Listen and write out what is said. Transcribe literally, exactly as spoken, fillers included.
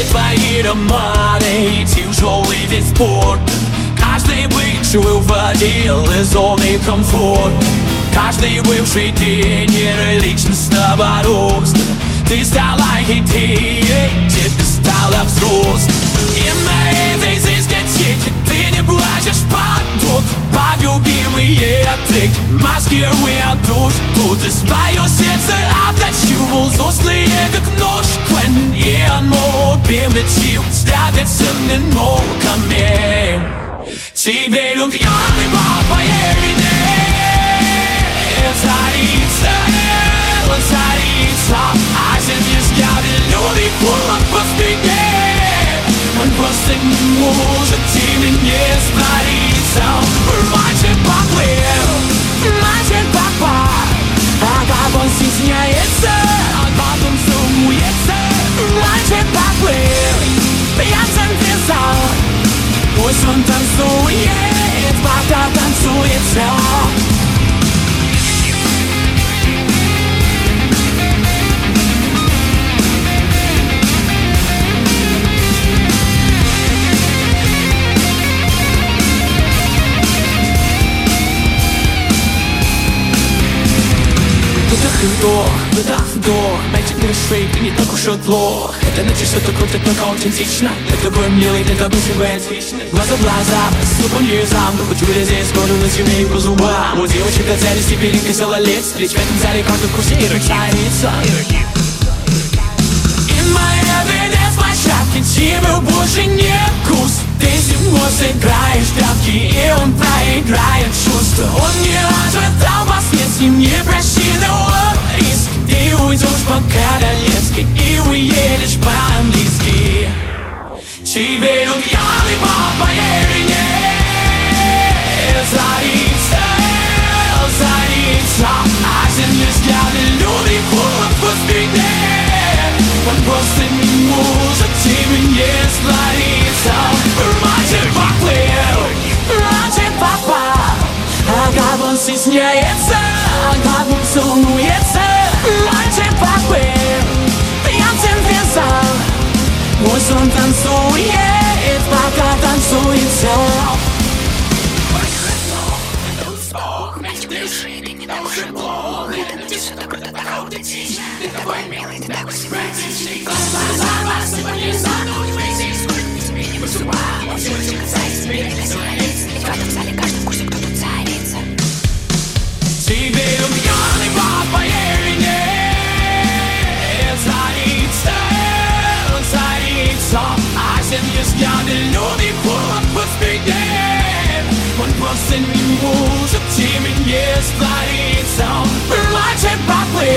все твои романы, тяжелый весь спорт. Каждый бывший уводил из зоны комфорта. Каждый бывший тренер личностного роста. Ты стала идеей, тебе стала взрослой. И на этой дискотеке ты не плачешь под любимые треки, маскируя душ. Тут из твое сердце отточил злостные как нож. И оно превратил драгоценными ногами. Тебе любимый по поверенной царица, царица. А здесь взгляды люди кулак по спине. Он просто не может тебе не справиться. Мальчик поплыл, мальчик попал, а как он стесняется, а потом сумуется. Мальчик поплыл, пьян писал. Пусть он танцует, пока танцуется. Вдох, выдох, вдох. Мальчик на шейке не так уж и плох. Это значит, что ты крутит только аутентично. Ты такой милый, ты такой симпатичный. Глаза в глаза, с лупом юзам. Только чудо здесь, скоро на семей по зубам. У девочек оцелись, теперь им весело лиц. Ведь в этом зале каждый в курсе и царица. И моя беда с площадки, тебе больше не вкус. Ты с него сыграешь ставки, и он проиграет чувства. Он не ожидал последствий, не просчитывал риск. Ты уйдешь по-королевски и уедешь по-английски. Тебе любимый по поверенной царица, царица. А земли взгляды люди кулак по спине. Он просто не может тебе не склониться. Мальчик поплыл, мальчик попал, а как он стесняется, а как он сумуется. Мальчик поплыл, пьян вязал. Пусть он танцует, пока танцуется. Мальчик дышит, ты не так уж и плохо. Это все так круто, так аутентично. Ты такой милый, ты такой симпатичный. Глаза за вас, ты полезла, но не выйти. Сколько не тебе не высыпал. Он все очень касается, тебе не красивается. Ведь в этом зале каждый в курсе, кто тут царица. Тебе любимый по поверенной царица, царица. А семьи взгляды люди кулак по спине. Он просто не может тебе не склониться. Мальчик поплыл.